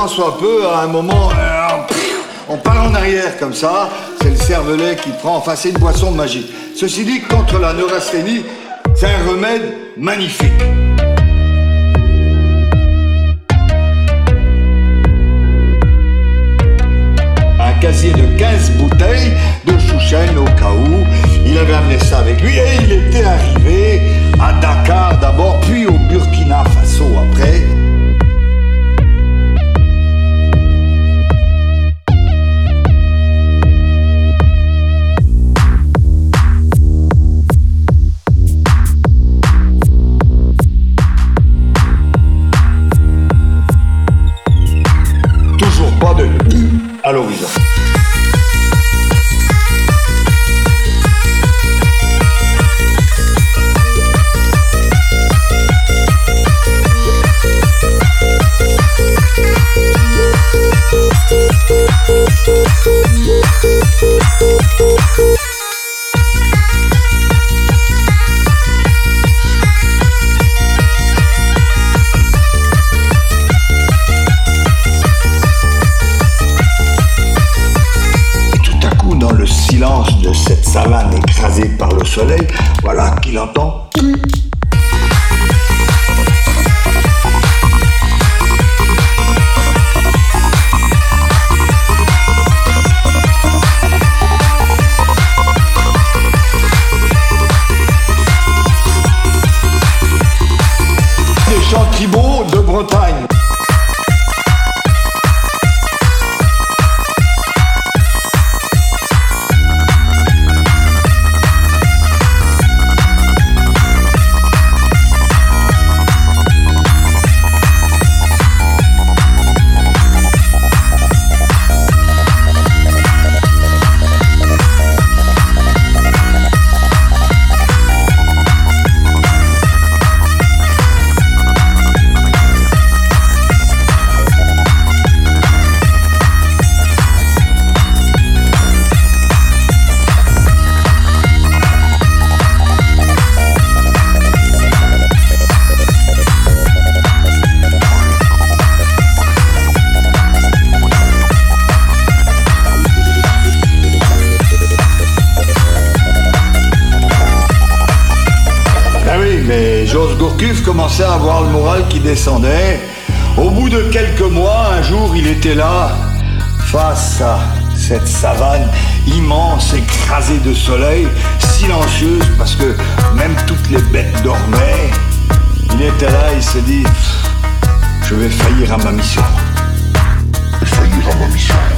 tant soit peu, à un moment, on part en arrière comme ça, c'est le cervelet qui prend, enfin c'est une boisson magique. Ceci dit, contre la neurasthénie, c'est un remède magnifique. Un casier de 15 bouteilles de chouchen au cas où, il avait amené ça avec lui et il était arrivé à Dakar d'abord, puis au Burkina Faso après. Toujours pas de à l'horizon. Silence de cette savane écrasée par le soleil, voilà qu'il entend. Des chants tribaux de Bretagne. Mais Jos Gourcuff commençait à avoir le moral qui descendait. Au bout de quelques mois, un jour, il était là, face à cette savane immense, écrasée de soleil, silencieuse, parce que même toutes les bêtes dormaient. Il était là, il s'est dit, je vais faillir à ma mission. Faillir à ma mission.